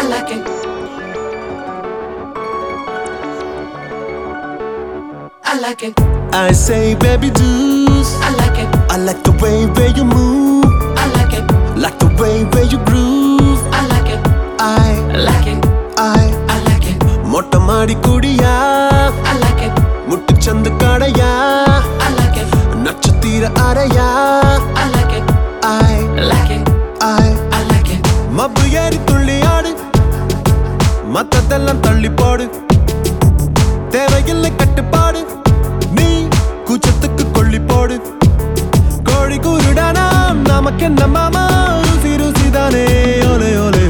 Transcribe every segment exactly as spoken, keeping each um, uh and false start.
I like it. I like it. I say baby juice. I like it. I like the way where you move. I like it. Like the way where you groove. I like it. I like it. I I like it. மொட்டை மாடி குடியா I like it. முட்டு சந்து கடையா I like it. நட்சத்திர அறையா I like it. I like it. I I like it. மப்பு ஏறி துள்ளி ஆடு மத்ததெல்லாம் தள்ளி போடு தேவையில்லை கட்டுப்பாடு நீ கூச்சத்துக்கு கொள்ளி போடு கோழி கூருடானா நமக்கு என்ன மாமா ருசி ருசிதானே ஓலே ஓலே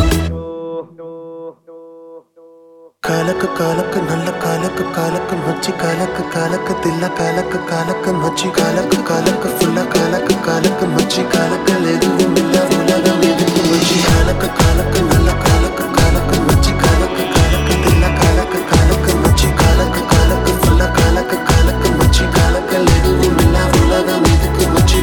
காலக்கு காலக்கு நல்ல காலக்கு காலக்கு மச்சி காலக்கு காலக்கு தில்ல காலக்கு காலக்கு மச்சி காலக்கு காலக்கு ஃபுல்லா காலக்கு காலக்கு மச்சி காலக்கல் எதுவும் இல்ல உலகம் எதுக்கு மச்சி காலக்கு காலக்கு நல்ல காலக்கு காலக்கு மச்சி காலக்கு காலக்கு தில்ல காலக்கு காலக்கு மச்சி காலக்கு காலக்கு ஃபுல்லா காலக்கு காலக்கு மச்சி காலக்கல் எதுவும் இல்ல உலகம் எதுக்கு மச்சி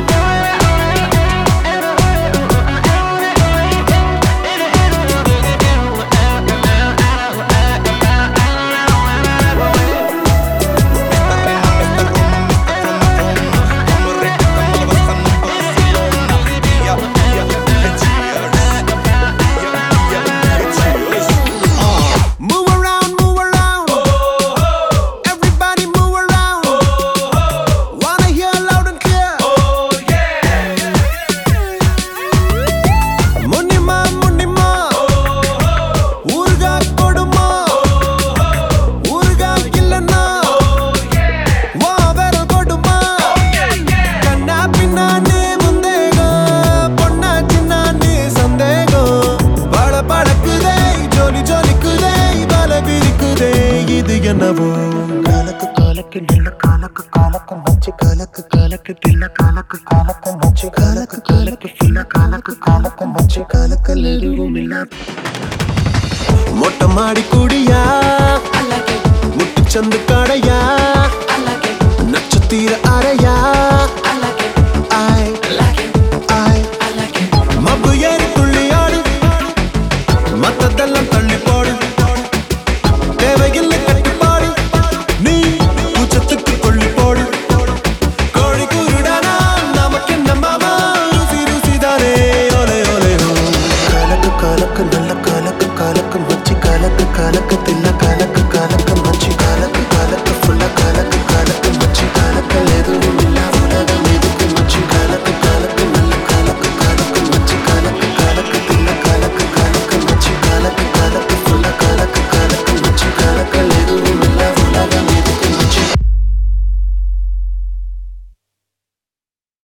காலக்கு காலக்கு நல்ல காலக்கு காலக்கு மச்சி காலக்கு காலக்கு தில்ல காலக்கு காலக்கு மச்சி காலக்கு காலக்கு ஃபுல்லா காலக்கு காலக்கு மச்சி காலக்கல் எதுவும் இல்ல மொட்டை மாடி குடியா I like it. முட்டு சந்து கடையா I like it. நட்சத்திர அறையா